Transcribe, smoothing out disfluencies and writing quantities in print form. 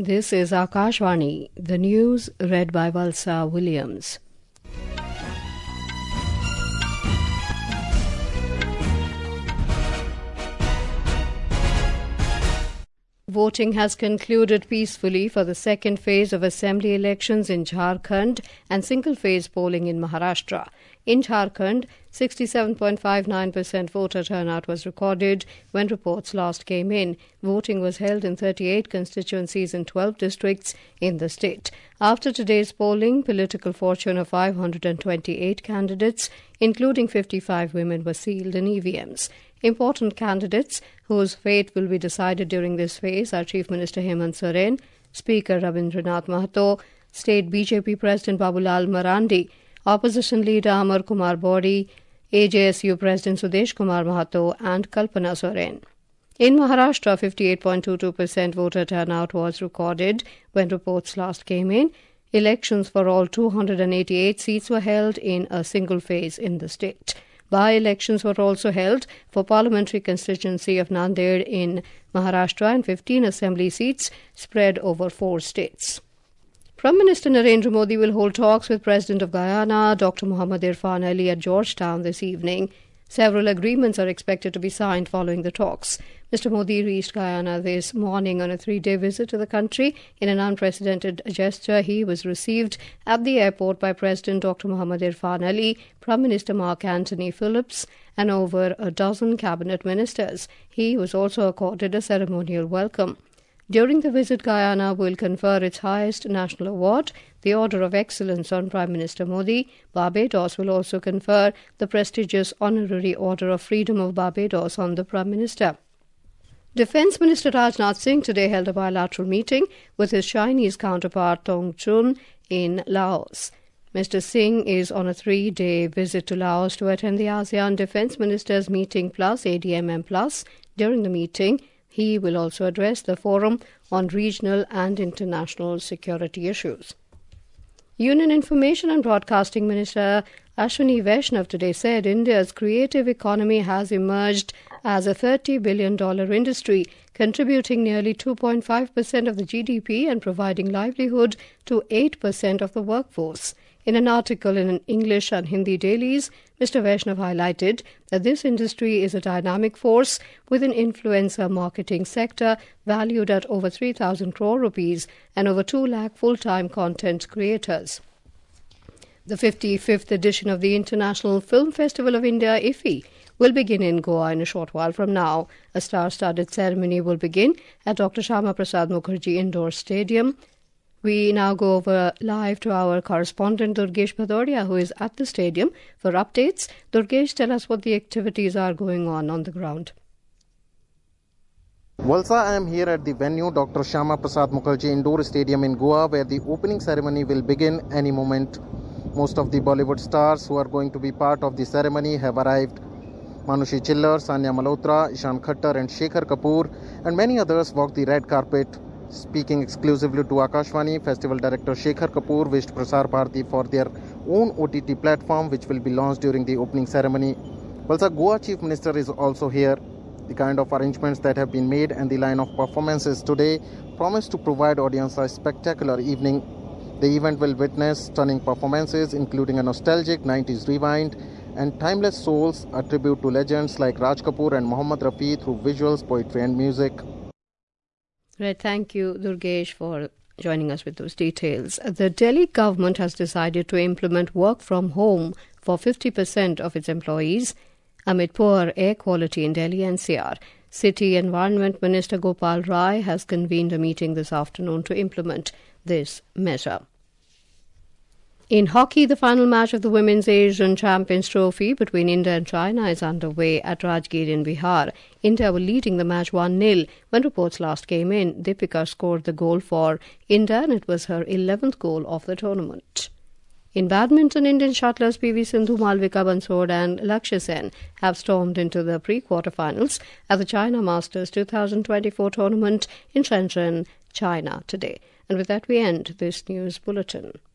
This is Akashvani, the news read by Valsa Williams. Voting has concluded peacefully for the second phase of assembly elections in Jharkhand and single-phase polling in Maharashtra. In Jharkhand, 67.59% voter turnout was recorded when reports last came in. Voting was held in 38 constituencies in 12 districts in the state. After today's polling, political fortune of 528 candidates, including 55 women, was sealed in EVMs. Important candidates whose fate will be decided during this phase are Chief Minister Hemant Soren, Speaker Rabindranath Mahato, State BJP President Babulal Marandi, Opposition Leader Amar Kumar Body, AJSU President Sudesh Kumar Mahato and Kalpana Soren. In Maharashtra, 58.22% voter turnout was recorded when reports last came in. Elections for all 288 seats were held in a single phase in the state. By-elections were also held for parliamentary constituency of Nanded in Maharashtra and 15 assembly seats spread over 4 states. Prime Minister Narendra Modi will hold talks with President of Guyana, Dr. Mohammad Irfan Ali, at Georgetown this evening. Several agreements are expected to be signed following the talks. Mr. Modi reached Guyana this morning on a 3-day visit to the country. In an unprecedented gesture, he was received at the airport by President Dr. Mohammad Irfan Ali, Prime Minister Mark Anthony Phillips, and over a dozen cabinet ministers. He was also accorded a ceremonial welcome. During the visit, Guyana will confer its highest national award, the Order of Excellence, on Prime Minister Modi. Barbados will also confer the prestigious Honorary Order of Freedom of Barbados on the Prime Minister. Defence Minister Rajnath Singh today held a bilateral meeting with his Chinese counterpart Thong Chun in Laos. Mr. Singh is on a 3-day visit to Laos to attend the ASEAN Defence Ministers Meeting Plus ADMM Plus. During the meeting, he will also address the Forum on Regional and International Security Issues. Union Information and Broadcasting Minister Ashwini Vaishnav today said India's creative economy has emerged as a $30 billion industry, contributing nearly 2.5% of the GDP and providing livelihood to 8% of the workforce. In an article in English and Hindi dailies, Mr. Vaishnav highlighted that this industry is a dynamic force with an influencer marketing sector valued at over 3,000 crore rupees and over 2 lakh full-time content creators. The 55th edition of the International Film Festival of India, IFFI, will begin in Goa in a short while from now. A star-studded ceremony will begin at Dr. Shyama Prasad Mukherjee Indoor Stadium. We now go over live to our correspondent Durgesh Bhadoria, who is at the stadium for updates. Durgesh, tell us what the activities are going on the ground. Valsa, I am here at the venue Dr. Shyama Prasad Mukherjee Indoor Stadium in Goa, where the opening ceremony will begin any moment. Most of the Bollywood stars who are going to be part of the ceremony have arrived. Manushi Chillar, Sanya Malhotra, Ishan Khattar and Shekhar Kapoor and many others walk the red carpet. Speaking exclusively to Akashvani, Festival Director Shekhar Kapoor wished Prasar Bharati for their own OTT platform, which will be launched during the opening ceremony. Valsa, Goa Chief Minister is also here. The kind of arrangements that have been made and the line of performances today promise to provide audience a spectacular evening. The event will witness stunning performances, including a nostalgic 90s rewind and timeless souls, a tribute to legends like Raj Kapoor and Mohammad Rafi through visuals, poetry and music. Right, thank you, Durgesh, for joining us with those details. The Delhi government has decided to implement work from home for 50% of its employees amid poor air quality in Delhi NCR. City Environment Minister Gopal Rai has convened a meeting this afternoon to implement this measure. In hockey, the final match of the Women's Asian Champions Trophy between India and China is underway at Rajgir in Bihar. India were leading the match 1-0 when reports last came in. Deepika scored the goal for India and it was her 11th goal of the tournament. In badminton, Indian shuttlers PV Sindhu, Malvika Bansod and Lakshya Sen have stormed into the pre-quarterfinals at the China Masters 2024 tournament in Shenzhen, China today. And with that we end this news bulletin.